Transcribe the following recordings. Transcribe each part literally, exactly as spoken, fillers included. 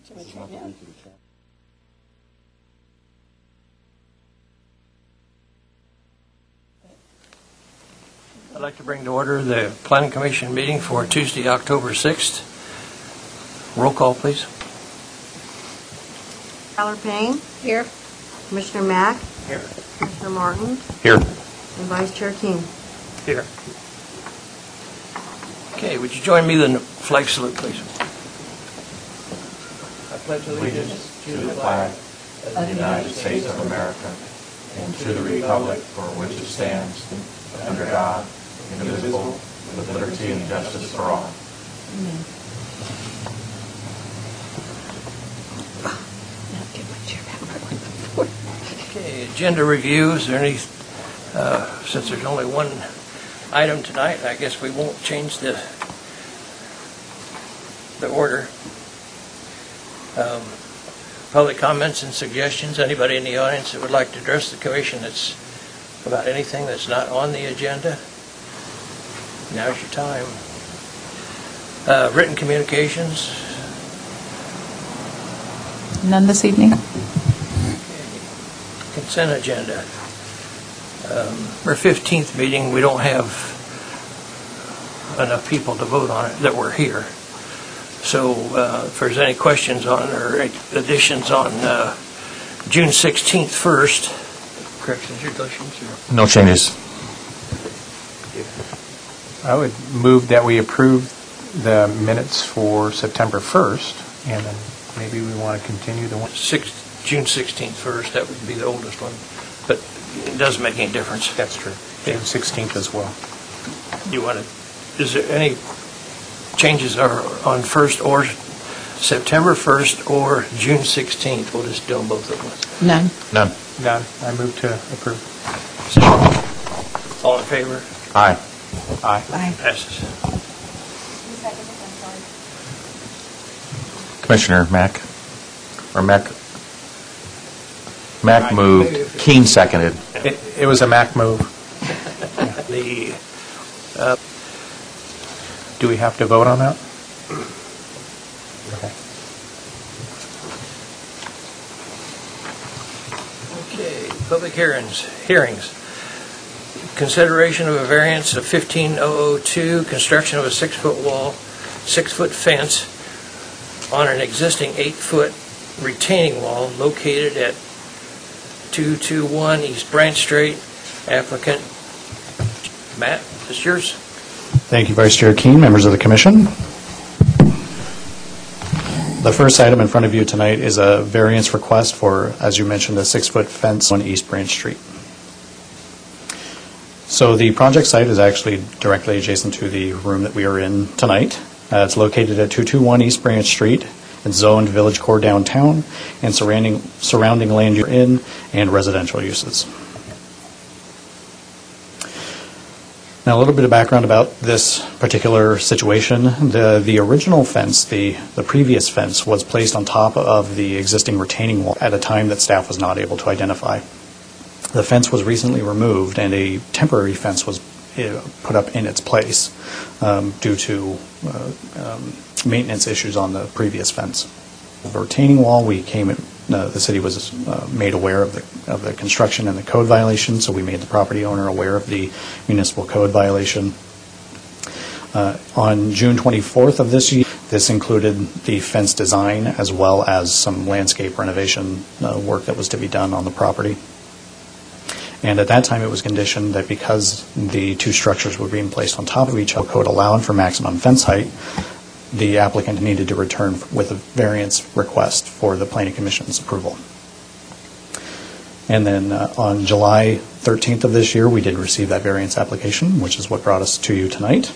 I'd like to bring to order the Planning Commission meeting for Tuesday, October sixth. Roll call, please. Tyler Payne. Here. Commissioner Mack. Here. Commissioner Martin. Here. And Vice Chair King. Here. Okay, would you join me in the flag salute, please? I pledge allegiance To the flag of the United States of America and to the republic for which it stands, under God, indivisible, with liberty and justice for all. Amen. Okay, agenda review. Is there any, uh, since there's only one item tonight, I guess we won't change the the order. Um, public comments and suggestions. Anybody in the audience that would like to address the commission that's about anything that's not on the agenda? Now's your time. Uh, written communications. None this evening. Consent agenda. Um, our fifteenth meeting, we don't have enough people to vote on it that were here. So uh, if there's any questions on or additions on uh, June sixteenth first, corrections or deletions? Or? No changes. I would move that we approve the minutes for September first, and then maybe we want to continue the one. Six, June sixteenth first, that would be the oldest one, but it doesn't make any difference. That's true. June sixteenth as well. You want to, is there any changes are on first or September first or June sixteenth? We'll just do them both at once. None. None. None. I move to approve. All in favor? Aye. Aye. Aye. Passes. Commissioner Mack, or Mack, Mack moved, Keen seconded. It, it was a Mac move. The uh, Do we have to vote on that? Okay. Okay, public hearings. Hearings. Consideration of a variance of fifteen thousand two, construction of a six-foot wall, six-foot fence on an existing eight-foot retaining wall located at two two one East Branch Street. Applicant, Matt, is this yours? Thank you, Vice Chair Keene, members of the Commission. The first item in front of you tonight is a variance request for, as you mentioned, a six-foot fence on East Branch Street. So the project site is actually directly adjacent to the room that we are in tonight. Uh, it's located at two two one East Branch Street. It's zoned Village Core Downtown and surrounding, surrounding land use in and residential uses. Now, a little bit of background about this particular situation. The, the original fence, the, the previous fence, was placed on top of the existing retaining wall at a time that staff was not able to identify. The fence was recently removed and a temporary fence was uh, put up in its place um, due to uh, um, maintenance issues on the previous fence. The retaining wall, we came in, uh, the city was uh, made aware of the of the construction and the code violation, so we made the property owner aware of the municipal code violation. Uh, on June twenty-fourth of this year, this included the fence design as well as some landscape renovation uh, work that was to be done on the property. And at that time, it was conditioned that because the two structures were being placed on top of each other, code allowed for maximum fence height, the applicant needed to return with a variance request for the Planning Commission's approval. And then uh, on July thirteenth of this year, we did receive that variance application, which is what brought us to you tonight.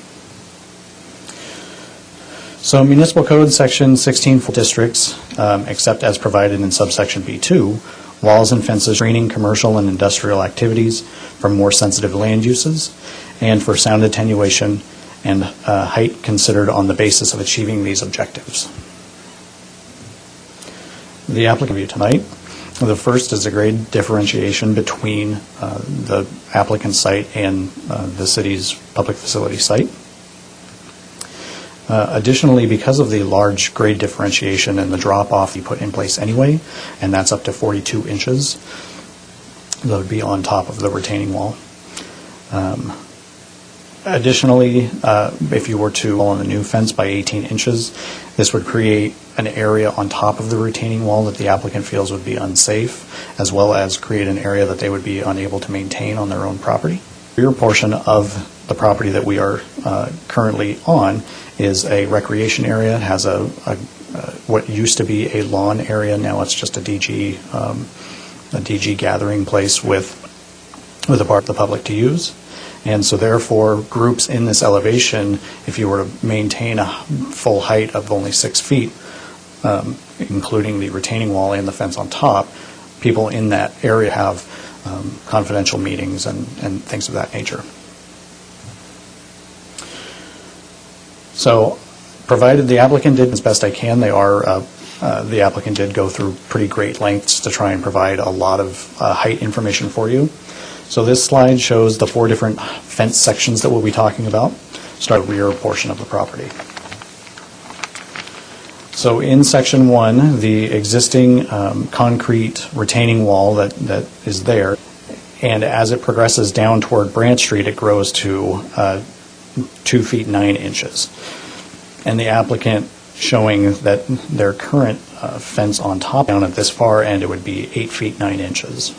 So Municipal Code Section sixteen districts, um, except as provided in subsection B two, walls and fences screening commercial and industrial activities from more sensitive land uses, and for sound attenuation and uh, height considered on the basis of achieving these objectives. The applicant view tonight, the first is a grade differentiation between uh, the applicant site and uh, the city's public facility site. Uh, Additionally, because of the large grade differentiation and the drop-off you put in place anyway, and that's up to forty-two inches, that would be on top of the retaining wall. Um, Additionally, uh, if you were to on the new fence by eighteen inches, this would create an area on top of the retaining wall that the applicant feels would be unsafe, as well as create an area that they would be unable to maintain on their own property. The rear portion of the property that we are uh, currently on is a recreation area. It has a, a, a what used to be a lawn area. Now it's just a D G um, a D G gathering place with with a part of the public to use. And so therefore, groups in this elevation, if you were to maintain a full height of only six feet, um, including the retaining wall and the fence on top, people in that area have um, confidential meetings and, and things of that nature. So, provided the applicant did as best I can, they are, uh, uh, the applicant did go through pretty great lengths to try and provide a lot of uh, height information for you. So this slide shows the four different fence sections that we'll be talking about. Start with the rear portion of the property. So in section one, the existing um, concrete retaining wall that, that is there, and as it progresses down toward Branch Street, it grows to uh, two feet nine inches. And the applicant showing that their current uh, fence on top down at this far end, it would be eight feet nine inches.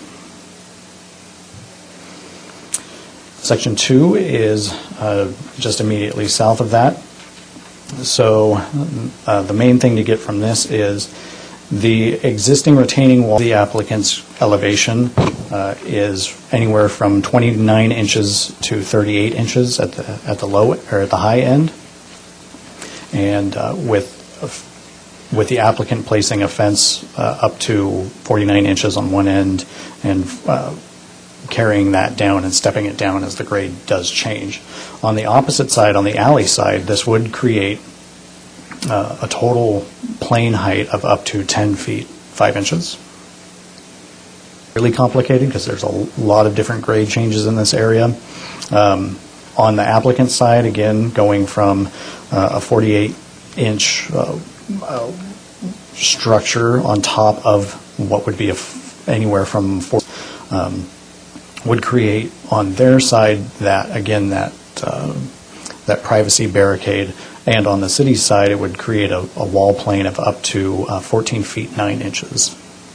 Section two is uh, just immediately south of that. So uh, the main thing to get from this is the existing retaining wall, the applicant's elevation uh, is anywhere from twenty-nine inches to thirty-eight inches at the at the low or at the high end, and uh, with with the applicant placing a fence uh, up to forty-nine inches on one end and uh, carrying that down and stepping it down as the grade does change. On the opposite side, on the alley side, this would create uh, a total plane height of up to ten feet, five inches. Really complicated because there's a lot of different grade changes in this area. Um, on the applicant side, again, going from uh, a forty-eight inch uh, uh, structure on top of what would be a f- anywhere from four, um, would create on their side that, again, that uh, that privacy barricade, and on the city's side it would create a, a wall plane of up to uh, fourteen feet nine inches.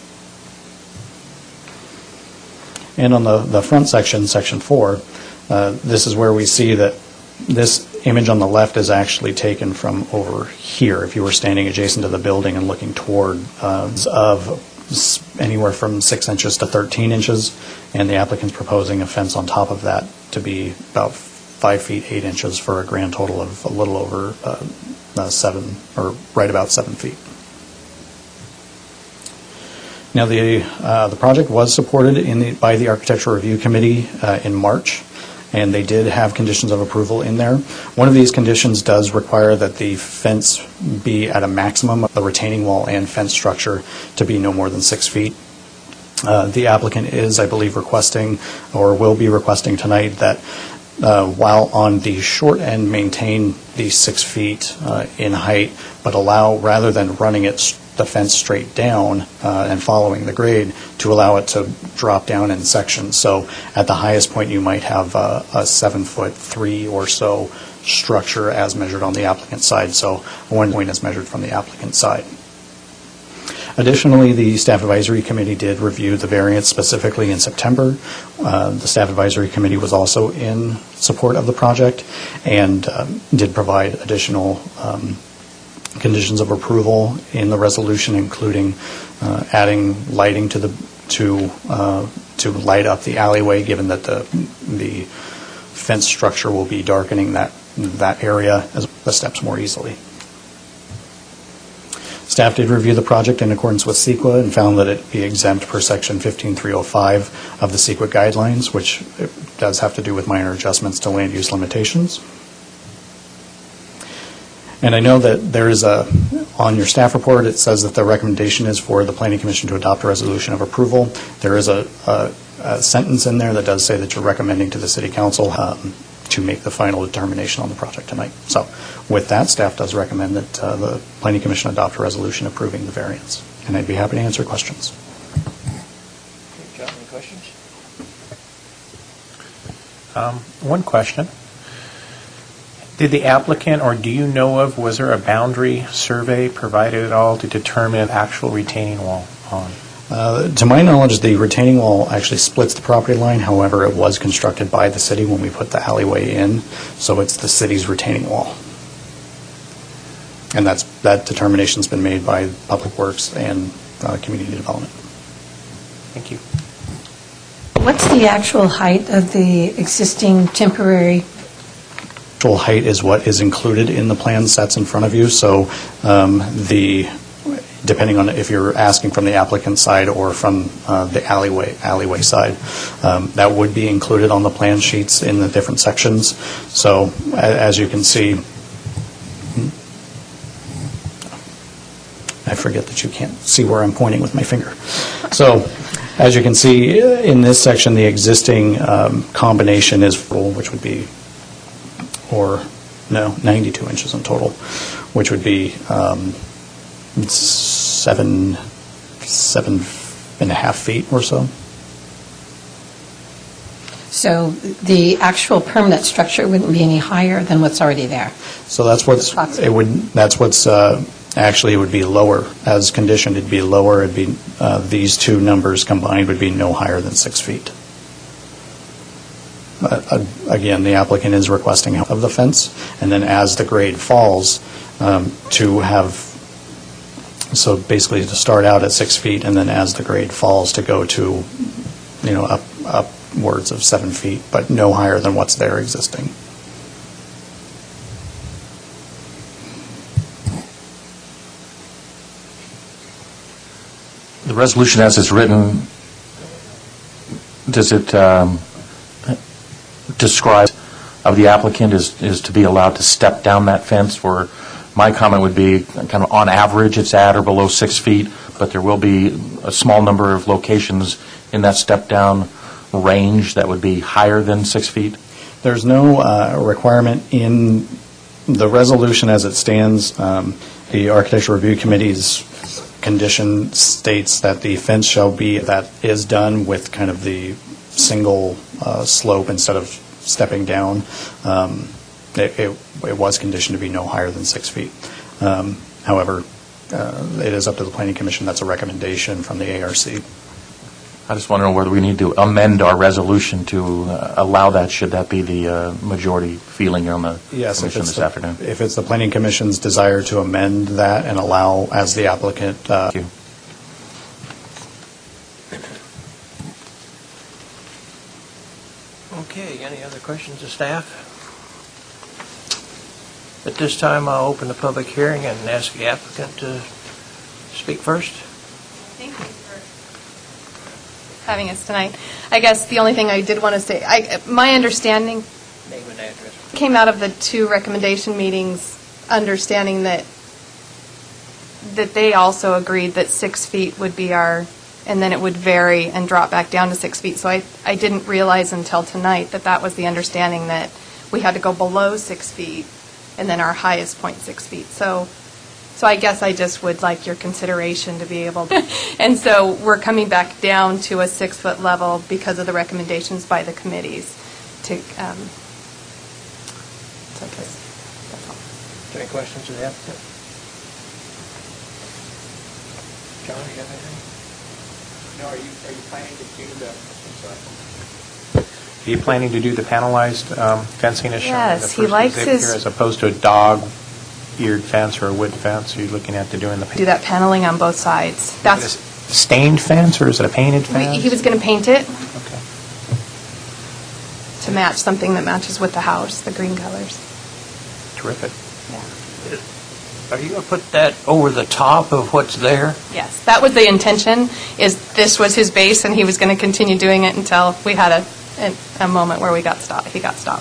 And on the, the front section, section four, uh, this is where we see that this image on the left is actually taken from over here. If you were standing adjacent to the building and looking toward uh, of anywhere from six inches to thirteen inches, and the applicant's proposing a fence on top of that to be about five feet eight inches for a grand total of a little over uh, uh, seven, or right about seven feet. Now, the uh, the project was supported in the, by the Architectural Review Committee uh, in March, and they did have conditions of approval in there. One of these conditions does require that the fence be at a maximum of the retaining wall and fence structure to be no more than six feet. Uh, the applicant is, I believe, requesting or will be requesting tonight that uh, while on the short end maintain the six feet uh, in height, but allow, rather than running it the fence straight down uh, and following the grade, to allow it to drop down in sections. So at the highest point you might have a, a seven foot three or so structure as measured on the applicant's side. So one point is measured from the applicant's side. Additionally, the Staff Advisory Committee did review the variance specifically in September. Uh, the Staff Advisory Committee was also in support of the project and um, did provide additional um, conditions of approval in the resolution, including uh, adding lighting to the to uh, to light up the alleyway, given that the the fence structure will be darkening that that area as the steps more easily. Staff did review the project in accordance with CEQA and found that it be exempt per section fifteen three oh five of the CEQA guidelines, which does have to do with minor adjustments to land use limitations. And I know that there is a, on your staff report, it says that the recommendation is for the Planning Commission to adopt a resolution of approval. There is a, a, a sentence in there that does say that you're recommending to the City Council um, to make the final determination on the project tonight. So with that, staff does recommend that uh, the Planning Commission adopt a resolution approving the variance. And I'd be happy to answer questions. Okay, John, any questions? Um, One question. Did the applicant, or do you know of, was there a boundary survey provided at all to determine actual retaining wall on? Uh, to my knowledge, the retaining wall actually splits the property line. However, it was constructed by the city when we put the alleyway in, so it's the city's retaining wall. And that's that determination's been made by Public Works and uh, Community Development. Thank you. What's the actual height of the existing temporary? Actual height is what is included in the plan sets in front of you. So um, the depending on if you're asking from the applicant side or from uh, the alleyway alleyway side, um, that would be included on the plan sheets in the different sections. So a- as you can see, I forget that you can't see where I'm pointing with my finger. So as you can see in this section, the existing um, combination is full, which would be, or no, ninety-two inches in total, which would be um, seven, seven and a half feet or so. So the actual permanent structure wouldn't be any higher than what's already there? So that's what's, it would, that's what's, uh, actually it would be lower. As conditioned, it'd be lower. It'd be, uh, these two numbers combined would be no higher than six feet. But, uh, again, the applicant is requesting of the fence, and then as the grade falls, um, to have, so basically to start out at six feet, and then as the grade falls to go to, you know, up upwards of seven feet, but no higher than what's there existing. The resolution as it's written, does it um, describe of the applicant is, is to be allowed to step down that fence? Where my comment would be kind of on average it's at or below six feet, but there will be a small number of locations in that step down range that would be higher than six feet? There's no uh, requirement in the resolution as it stands. Um, the Architecture Review Committee's condition states that the fence shall be, that is done with kind of the single uh, slope instead of stepping down. Um, it, it, it was conditioned to be no higher than six feet. Um, however, uh, it is up to the Planning Commission. That's a recommendation from the A R C. I just want to know whether we need to amend our resolution to uh, allow that, should that be the uh, majority feeling on the Yes, if commission it's this the, afternoon. if it's the Planning Commission's desire to amend that and allow, as the applicant. Uh, Thank you. Okay, any other questions of staff? At this time, I'll open the public hearing and ask the applicant to speak first. Thank you for having us tonight. I guess the only thing I did want to say, I, my understanding Name and address. came out of the two recommendation meetings, understanding that that they also agreed that six feet would be our, and then it would vary and drop back down to six feet. So I, I didn't realize until tonight that that was the understanding, that we had to go below six feet and then our highest point six feet. So So I guess I just would like your consideration to be able to. And so we're coming back down to a six-foot level because of the recommendations by the committees to, um, so I guess that's all. Is there any questions of the applicant? John, you have anything? No, are you, are you planning to do the, I'm sorry. Are you planning to do the panelized um, fencing as shown in the Yes, first he likes exhibit his- here, as opposed to a dog eared fence or a wood fence? Are you looking at to doing the Do that paneling on both sides. Is That's, it a stained fence or is it a painted we- fence? he was going to paint it Okay. to match something that matches with the house, the green colors. Terrific. Are you going to put that over the top of what's there? Yes, that was the intention, is this was his base, and he was going to continue doing it until we had a, a- a moment where we got stopped, he got stopped.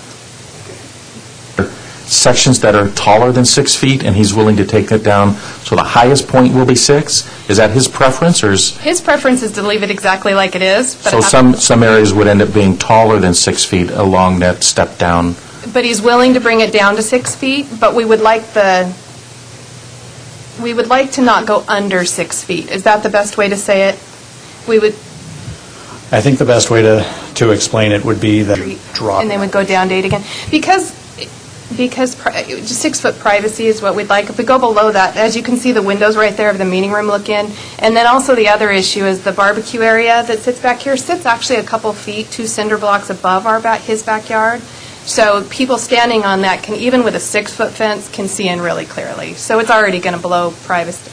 Sections that are taller than six feet, and he's willing to take that down, so the highest point will be six? Is that his preference, or is, His preference is to leave it exactly like it is, but so it hap- some, some areas would end up being taller than six feet along that step-down but he's willing to bring it down to six feet, but we would like the, we would like to not go under six feet. Is that the best way to say it? We would I think the best way to, to explain it would be that drop. and they would go down to eight again. Because, because pri- just six-foot privacy is what we'd like. If we go below that, as you can see, the windows right there of the meeting room look in. And then also the other issue is the barbecue area that sits back here sits actually a couple feet, two cinder blocks above our back, his backyard. So people standing on that can, even with a six-foot fence, can see in really clearly. So it's already going to blow privacy.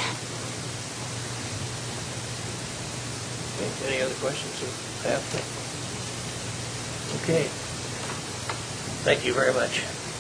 Any other questions? Okay. Thank you very much.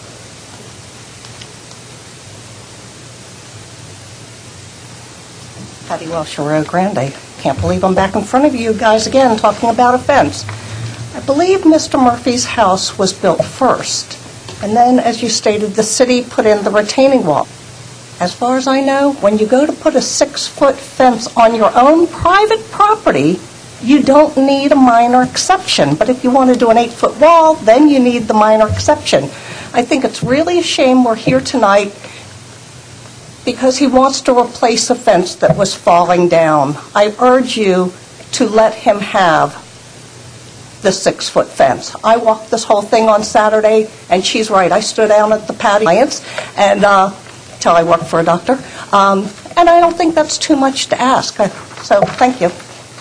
Patty Welsh, Rio Grande. Can't believe I'm back in front of you guys again talking about a fence. I believe Mister Murphy's house was built first, and then, as you stated, the city put in the retaining wall. As far as I know, when you go to put a six-foot fence on your own private property, you don't need a minor exception. But if you want to do an eight-foot wall, then you need the minor exception. I think it's really a shame we're here tonight because he wants to replace a fence that was falling down. I urge you to let him have the six-foot fence. I walked this whole thing on Saturday, and she's right. I stood down at the patio and uh, till I worked for a doctor, um, and I don't think that's too much to ask. So, thank you.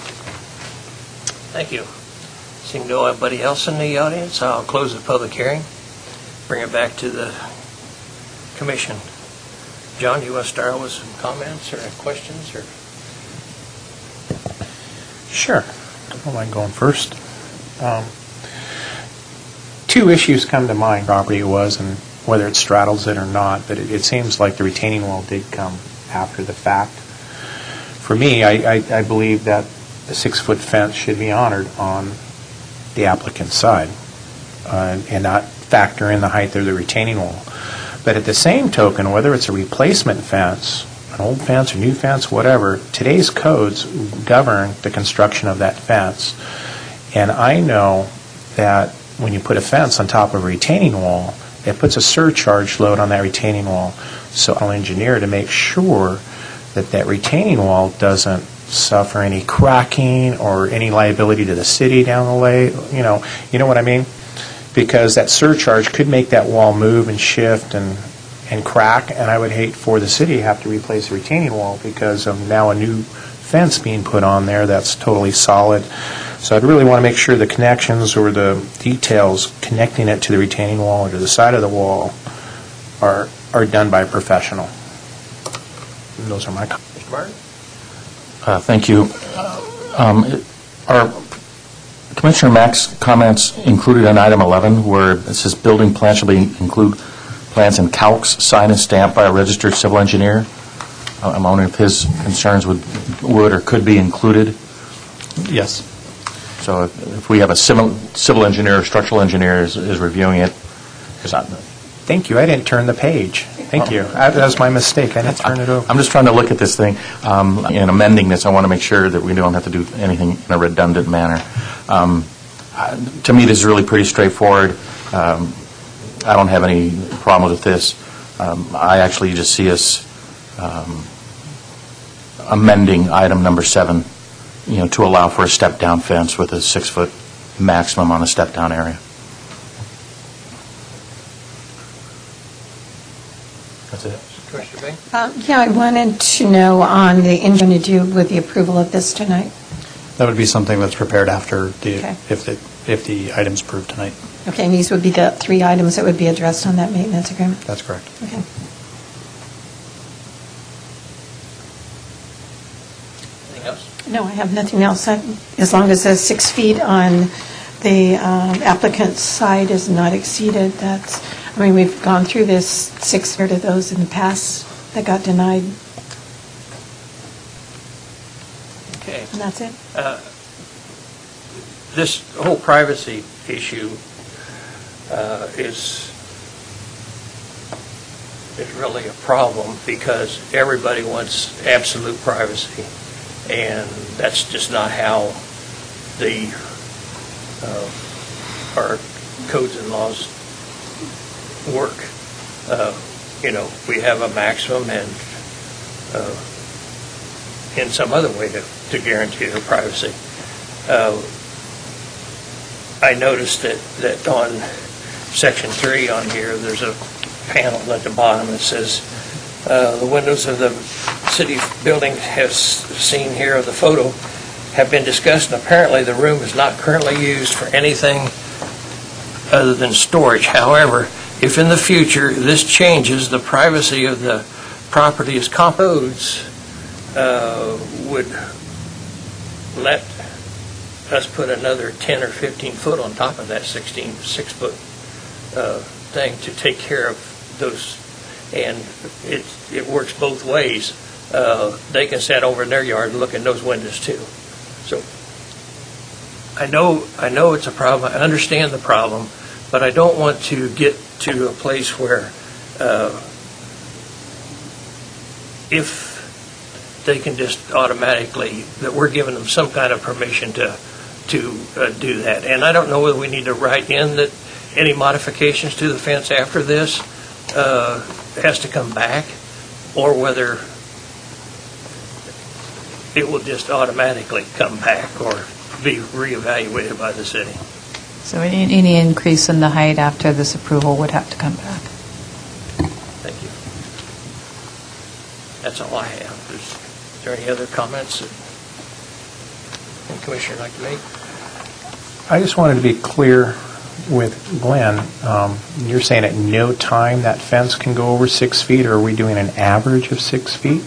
Thank you. Seeing nobody else in the audience, I'll close the public hearing, bring it back to the commission. John, you want to start with some comments or questions? Or Sure. I don't mind going first. Um, two issues come to mind. Property was, and whether it straddles it or not, but it, it seems like the retaining wall did come after the fact. For me, I, I, I believe that the six-foot fence should be honored on the applicant's side uh, and not factor in the height of the retaining wall. But at the same token, whether it's a replacement fence, an old fence or new fence, whatever, today's codes govern the construction of that fence. And I know that when you put a fence on top of a retaining wall, it puts a surcharge load on that retaining wall. So I'll engineer to make sure that that retaining wall doesn't suffer any cracking or any liability to the city down the way. You know, you know what I mean? Because that surcharge could make that wall move and shift and and crack, and I would hate for the city to have to replace the retaining wall because of now a new fence being put on there that's totally solid. So I'd really want to make sure the connections or the details connecting it to the retaining wall or to the side of the wall are are done by a professional. And those are my comments. Mister Martin? Uh, Thank you. Um, it- Are Commissioner Mack's comments included in item eleven, where it says building plans shall be include plans and calcs signed and stamped by a registered civil engineer? Uh, I'm wondering if his concerns would would or could be included. Yes. So if if we have a civil civil engineer or structural engineer is is reviewing it, is that... Thank you. I didn't turn the page. Thank you. I- That was my mistake. I didn't turn it over. I'm just trying to look at this thing. Um, in amending this, I want to make sure that we don't have to do anything in a redundant manner. Um, uh, to me, this is really pretty straightforward. Um, I don't have any problems with this. Um, I actually just see us um, amending item number seven, you know, to allow for a step-down fence with a six-foot maximum on a step-down area. That's it. Commissioner Bing? Uh, Yeah, I wanted to know on the engineer to do with the approval of this tonight. That would be something that's prepared after the, Okay. if the, if the item's approved tonight. Okay, and these would be the three items that would be addressed on that maintenance agreement? That's correct. Okay. Anything else? No, I have nothing else. I- As long as the six feet on the um, applicant's side is not exceeded, that's, I mean, we've gone through this six of those in the past that got denied, Okay. and that's it. Uh, This whole privacy issue uh, is is really a problem because everybody wants absolute privacy, and that's just not how the uh, our codes and laws work. Uh, You know, we have a maximum and uh, in some other way to to guarantee their privacy. Uh, I noticed that, that on section three on here, there's a panel at the bottom that says, uh, the windows of the city building as seen here of the photo have been discussed, and apparently the room is not currently used for anything other than storage. However, if in the future this changes, the privacy of the property is codes uh, would let us put another ten or fifteen foot on top of that sixteen, six foot uh, thing to take care of those. And it, it works both ways. Uh, they can stand over in their yard and look in those windows too. So I know, I know it's a problem. I understand the problem, but I don't want to get to a place where uh, if they can just automatically, that we're giving them some kind of permission to to uh, do that. And I don't know whether we need to write in that any modifications to the fence after this uh, has to come back, or whether it will just automatically come back or be reevaluated by the city. So any any increase in the height after this approval would have to come back. Thank you. That's all I have. Is, is there any other comments that any commissioner would like to make? I just wanted to be clear with Glenn. Um, you're saying at no time that fence can go over six feet, or are we doing an average of six feet?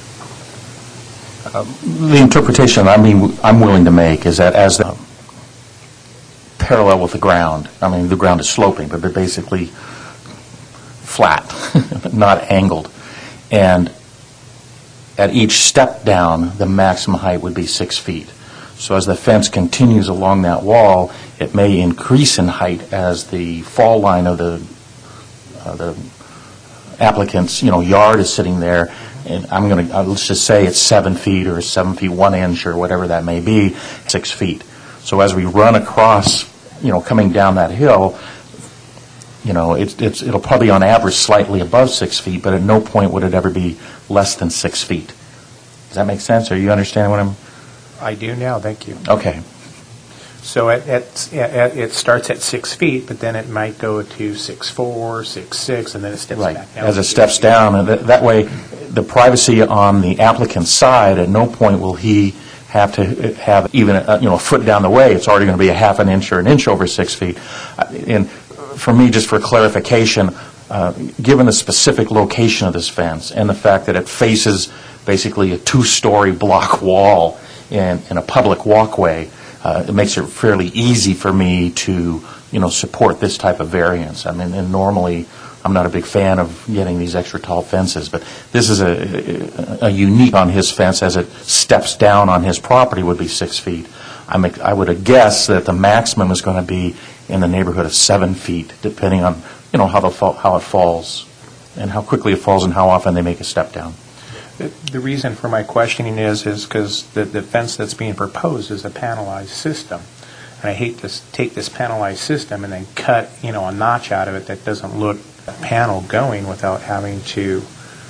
Uh, the interpretation I mean I'm willing to make is that as the parallel with the ground, I mean the ground is sloping, but they're basically flat, not angled, and at each step down, the maximum height would be six feet. So as the fence continues along that wall, it may increase in height as the fall line of the uh, the applicant's, you know, yard is sitting there, and I'm going to, uh, let's just say it's seven feet or seven feet one inch or whatever that may be, six feet. So as we run across, you know, coming down that hill, you know, it's, it's, it'll probably on average slightly above six feet, but at no point would it ever be less than six feet. Does that make sense? Or you understand what I'm? I do now, thank you. Okay. So it, it, it, it starts at six feet, but then it might go to six four, six six, and then it steps Right. back down. As to it six steps feet. down, and that, that way, the privacy on the applicant's side, at no point will he have to have even a, you know, a foot down the way. It's already going to be a half an inch or an inch over six feet. Uh, And for me, just for clarification, uh, given the specific location of this fence and the fact that it faces basically a two-story block wall in, in a public walkway, uh, it makes it fairly easy for me to, you know, support this type of variance. I mean, and normally, I'm not a big fan of getting these extra tall fences, but this is a, a, a unique on his fence as it steps down on his property would be six feet. I'm, I would guess that the maximum is going to be in the neighborhood of seven feet, depending on, you know, how the fa- how it falls and how quickly it falls and how often they make a step down. The, the reason for my questioning is is because the, the fence that's being proposed is a panelized system. And I hate to s- take this panelized system and then cut, you know, a notch out of it that doesn't look a panel going without having to,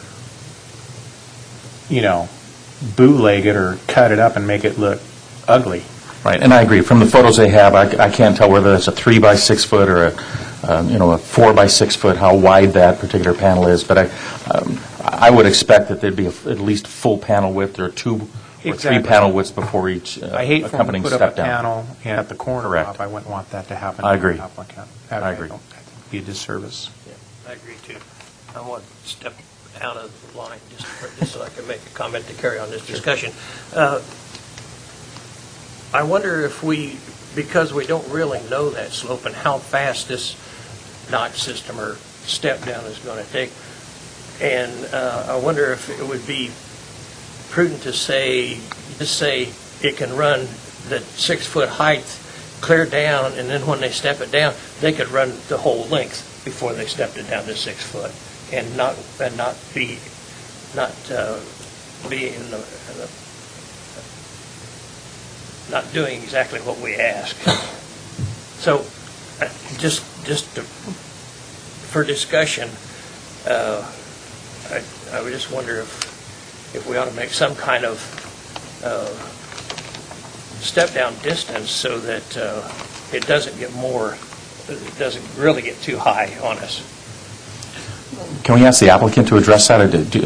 you know, bootleg it or cut it up and make it look ugly. Right, and I agree. From the photos they have, I, I can't tell whether it's a three by six foot or a, um, you know, a four by six foot, how wide that particular panel is. But I, um, I would expect that there'd be a, at least full panel width or two or Exactly. three panel widths before each uh, I hate for them to accompanying put up step a down. panel at the corner Correct. of. I wouldn't want that to happen. I to the agree. applicant. I agree. don't- I think it'd be a disservice. Yeah, I agree too. I want to step out of the line just, for, just so I can make a comment to carry on this discussion. Uh, I wonder if we, because we don't really know that slope and how fast this notch system or step down is going to take, and uh, I wonder if it would be prudent to say, just say it can run the six-foot height clear down, and then when they step it down, they could run the whole length before they stepped it down to six foot, and not and not be not uh, be in the, in the not doing exactly what we ask. So, uh, just just to for discussion, uh, I I would just wonder if if we ought to make some kind of uh, step-down distance so that uh, it doesn't get more, it doesn't really get too high on us. Can we ask the applicant to address that? Or do- do-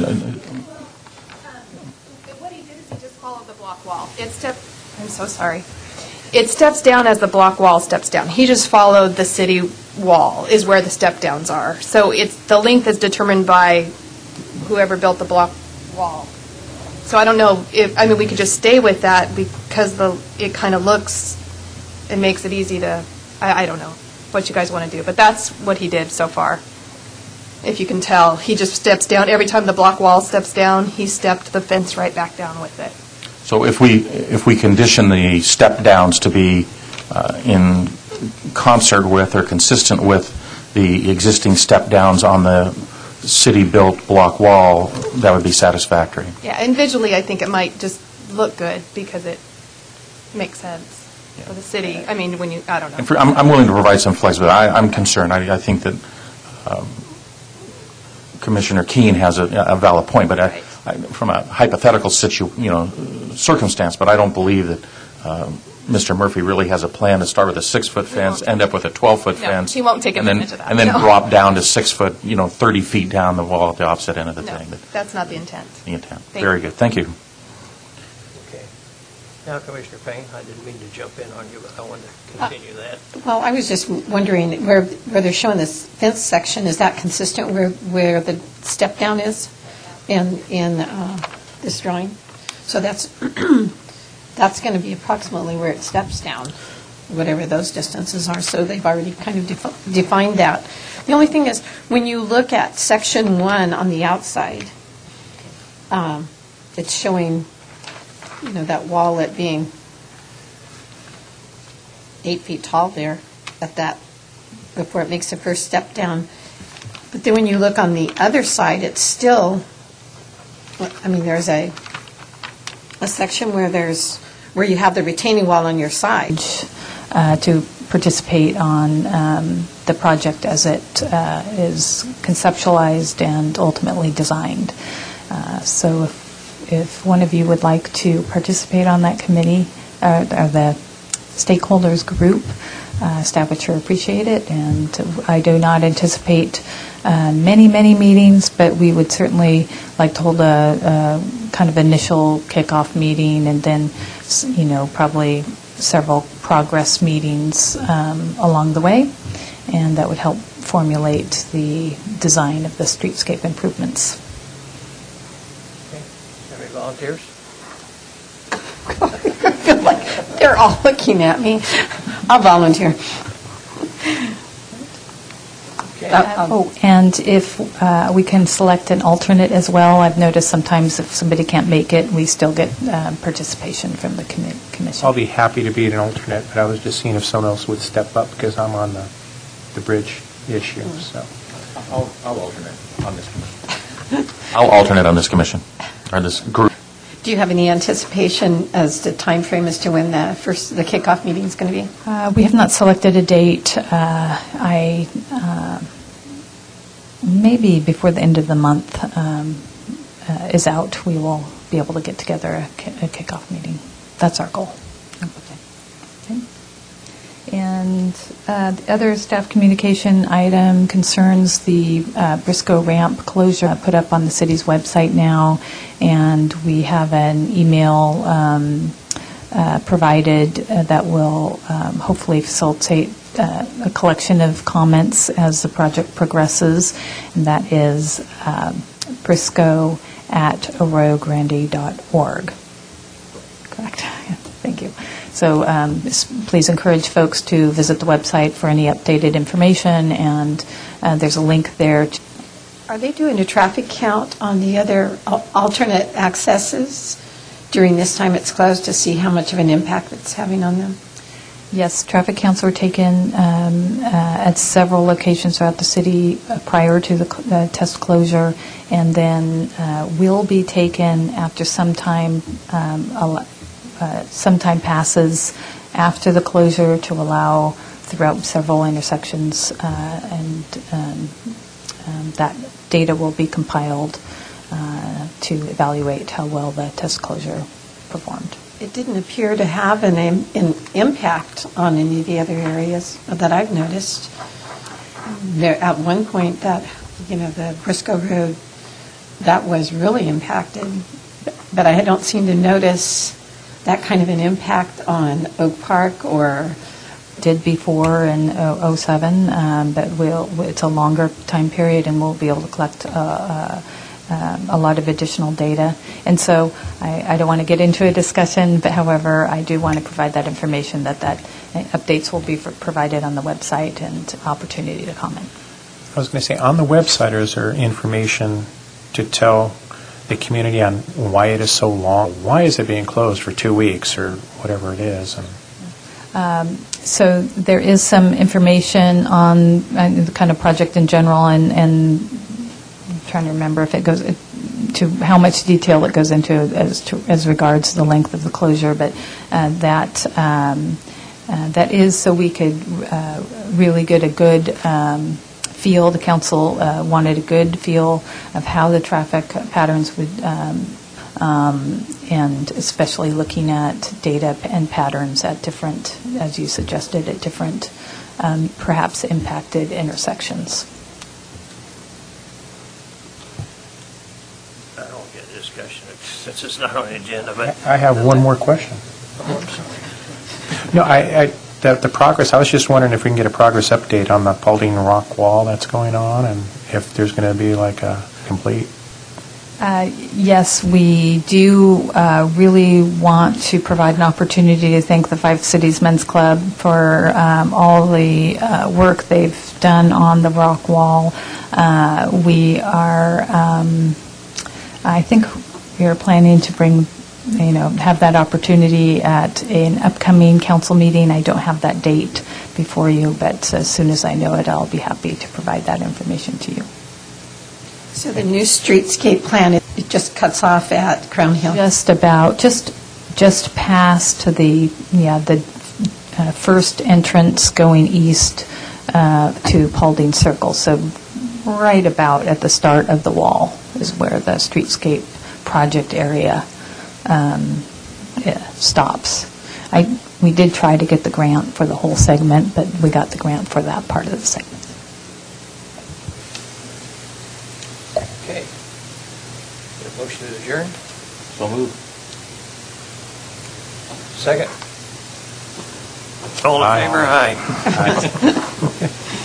What he did is he just followed the block wall. It stepped, I'm so sorry. It steps down as the block wall steps down. He just followed the city wall is where the step downs are. So it's, the length is determined by whoever built the block wall. So I don't know if, I mean, we could just stay with that because the, it kind of looks, it makes it easy to, I, I don't know what you guys want to do, but that's what he did so far. If you can tell, he just steps down. Every time the block wall steps down, he stepped the fence right back down with it. So if we, if we condition the step-downs to be uh, in concert with or consistent with the existing step-downs on the city-built block wall, that would be satisfactory. Yeah, and visually, I think it might just look good because it makes sense for the city. I mean, when you, I don't know. And for, I'm, I'm willing to provide some flexibility. I, I'm concerned. I, I think that um, Commissioner Keene has a, a valid point, but I, I, from a hypothetical situ, you know, circumstance, but I don't believe that um, Mister Murphy really has a plan to start with a six-foot fence, end up with a twelve-foot No, fence. he won't take and then, advantage of that, And then no. drop down to six-foot, you know, thirty feet down the wall at the opposite end of the No, thing. But that's not the intent. the intent. Thank Very you. good. Thank you. Okay. Now, Commissioner Payne, I didn't mean to jump in on you, but I wanted to continue that. Well, I was just wondering, where where they're showing this fence section, is that consistent where where the step down is in in uh, this drawing? So that's that's going to be approximately where it steps down, whatever those distances are. So they've already kind of defi- defined that. The only thing is, when you look at section one on the outside, um, it's showing, you know, that wall at being eight feet tall there at that, before it makes the first step down. But then when you look on the other side, it's still, I mean, there's a, a section where there's, where you have the retaining wall on your side. uh, to participate on um, the project as it uh, is conceptualized and ultimately designed. Uh, So if, if one of you would like to participate on that committee, uh, or the stakeholders group, uh, staff would sure appreciate it. And I do not anticipate uh, many, many meetings, but we would certainly like to hold a, a kind of initial kickoff meeting and then, s- you know, probably several progress meetings um, along the way, and that would help formulate the design of the streetscape improvements. Okay. Any volunteers? I feel like they're all looking at me. I'll volunteer. Okay. Uh, Oh, and if uh, we can select an alternate as well. I've noticed sometimes if somebody can't make it, we still get um, participation from the commi- commission. I'll be happy to be an alternate, but I was just seeing if someone else would step up because I'm on the, the bridge issue, so. I'll, I'll alternate on this commission. I'll alternate on this commission, or this group. Do you have any anticipation as to time frame as to when the first, the kickoff meeting is going to be? Uh, We have not selected a date. Uh, I, uh, maybe before the end of the month um, uh, is out, we will be able to get together a ki- a kickoff meeting. That's our goal. Okay. And uh, the other staff communication item concerns the uh, Briscoe ramp closure put up on the city's website now, and we have an email um, uh, provided uh, that will um, hopefully facilitate uh, a collection of comments as the project progresses, and that is um, Briscoe at arroyogrande dot org. Correct. Yeah, thank you. So um, s- please encourage folks to visit the website for any updated information, and uh, there's a link there. To Are they doing a traffic count on the other al- alternate accesses during this time it's closed to see how much of an impact it's having on them? Yes, traffic counts were taken um, uh, at several locations throughout the city uh, prior to the cl- uh, test closure, and then uh, will be taken after some time, um, al- uh, some time passes after the closure to allow throughout several intersections, uh, and um, um, that data will be compiled uh, to evaluate how well the test closure performed. It didn't appear to have an, im- an impact on any of the other areas that I've noticed. There, at one point, that, you know, the Briscoe Road, that was really impacted, but I don't seem to notice that kind of an impact on Oak Park or... Did before in oh seven, um, but we'll, it's a longer time period, and we'll be able to collect uh, uh, um, a lot of additional data. And so I, I don't want to get into a discussion, but however, I do want to provide that information, that that updates will be for, provided on the website, and opportunity to comment. I was going to say, on the website, is there information to tell the community on why it is so long? Why is it being closed for two weeks or whatever it is? And Um, so there is some information on uh, the kind of project in general, and, and I'm trying to remember if it goes to how much detail it goes into as to, as regards the length of the closure, but uh, that um, uh, that is so we could uh, really get a good um, feel. The council uh, wanted a good feel of how the traffic patterns would. Um, Um, and especially looking at data and patterns at different, as you suggested, at different um, perhaps impacted intersections. I don't get a discussion since it's not on the agenda, but... I have one more question. Oh, I'm sorry. No, I, I the, the progress, I was just wondering if we can get a progress update on the Paulding rock wall that's going on, and if there's going to be like a complete... Uh, yes, we do uh, really want to provide an opportunity to thank the Five Cities Men's Club for um, all the uh, work they've done on the rock wall. Uh, we are, um, I think we are planning to bring, you know, have that opportunity at an upcoming council meeting. I don't have that date before you, but as soon as I know it, I'll be happy to provide that information to you. So the new streetscape plan, it, it just cuts off at Crown Hill? Just about, just just past the, yeah, the uh, first entrance going east uh, to Paulding Circle. So right about at the start of the wall is where the streetscape project area um, yeah, stops. I we did try to get the grant for the whole segment, but we got the grant for that part of the segment. Okay. Get a motion to adjourn? So moved. Second? All in Aye. favor? Aye. Aye.